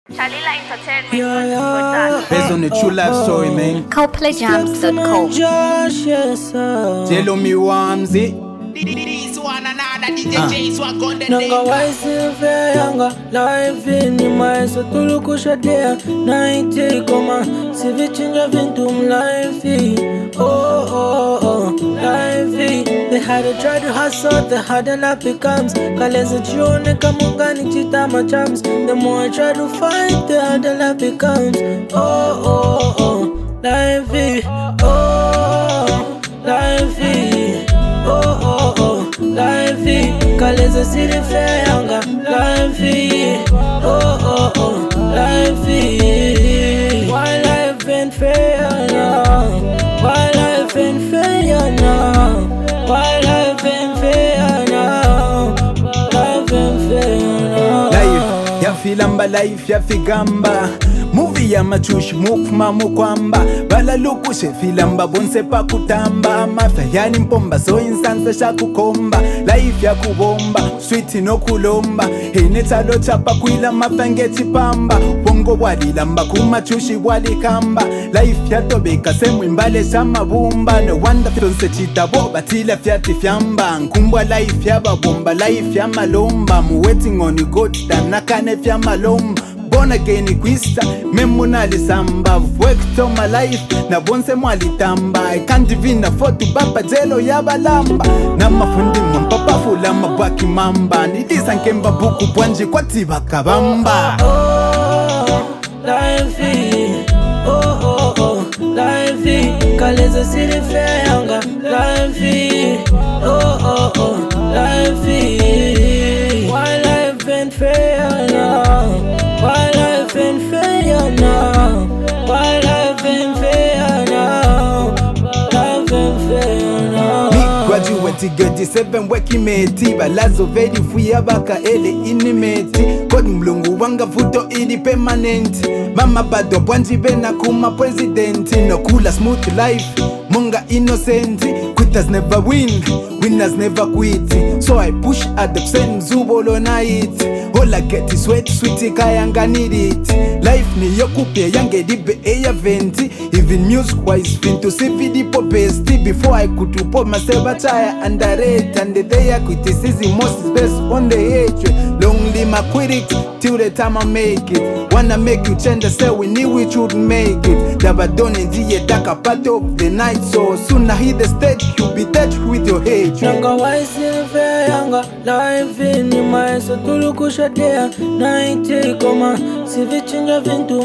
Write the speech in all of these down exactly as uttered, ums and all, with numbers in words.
Chalila Entertainment Yeah, yeah. Based on a true life story, man. Coplay Jams dot com. Josh, yes, sir. Tell me Wamsy. This one another D J J swag on the Nanga deck. waisi fe yanga live ni maeso tulukusha dea ninety koma sivichinja vintum live. Oh oh oh live. They had to try to hustle, they had a lot becomes. Kaleza jione kamungani chitama chams. The more I try to fight, the harder life becomes. Oh oh oh live. Oh live. Oh oh oh life. Kaleza city fair yanga life. Oh oh oh life. Why life ain't fair now? Why life ain't fair now? Why life ain't fair now? Life ain't fair now. Life ya filamba, life ya figamba. Movie ya machushi mukuma mukwamba. Bala luku she filamba bonse pa kutamba. Mafya yani mpomba so insansa shakukomba. Life ya kubomba, sweet no kulomba. Hineta lo chapa kuila mafya ngeti pamba. Bongo wali lamba kumachushi wali kamba. Life ya tobeka semu imbale shama bumba. No wonder filonse chita boba tila fiati fiamba. Nkumbwa life ya babomba, life ya malomba. I'm waiting on you God nakane fya malomba. Born again kwista memunali samba. I've worked all my life na bonse mwali tamba. I can't even afford to bapa jelo ya balamba. Na mafundi mpapa fula mabaki mamba. Nilisa nkemba buku bwanji kwa tiba kabamba. Oh life. Oh oh oh life. Kaleza city fair yanga life. Oh oh oh life. Why life ain't fair now? Why life ain't fair now? Why life ain't fair now? Life ain't fair now. Me graduate grade seven working mate. Balazo very free abaka ele inimate. God mlungu wanga vuto ili permanent. Mama bado bwanji bena kuma president. No cooler smooth life, monga innocent. Quitters never win, winners never quit. So I push at the same zubolo night. All I get is sweat, sweetie kayanga need it. Life ni yokupe yange dibe eya venti. Even music wise fin to see video best. Before I could report myself a tire underrate. And the day I criticism most is based on the hatred. Long live my critics till the time I make it. Wanna make you change the say we knew we shouldn't make it. Dabadone diye daka part of the night. So soon I hit the stage, you'll be touched with your hatred. Nanga waisi fe yanga live ni maeso tulukusha dea ninety koma sivichinja vintum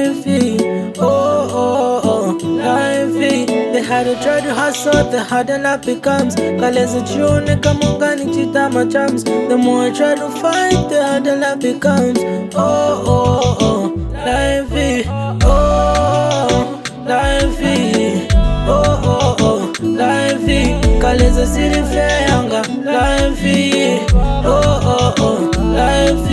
life. Oh oh oh life. They had to try to hustle, the harder life becomes. Kaleza jione kamungani chitama chams. The more I try to fight, the harder life becomes. Oh oh oh life. Oh life. Oh oh oh life. Kaleza city fair yanga life. Oh oh oh life.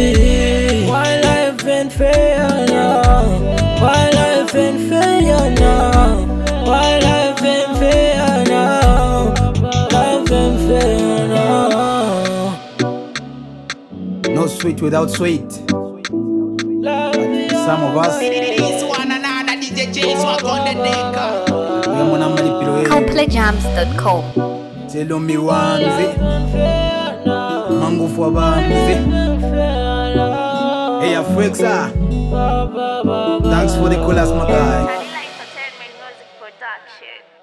Why life ain't fair now? Why life ain't fair now? Why life ain't fair now? Life ain't fair now. No sweet without sweet. Some of us This one another D J J swag on the deck. Coplay Jams dot com. Tell me Wamsy. Mangu for Wamsy. Hey Afrexa. Thanks for the coolest my guy. Chalila Entertainment Music Production.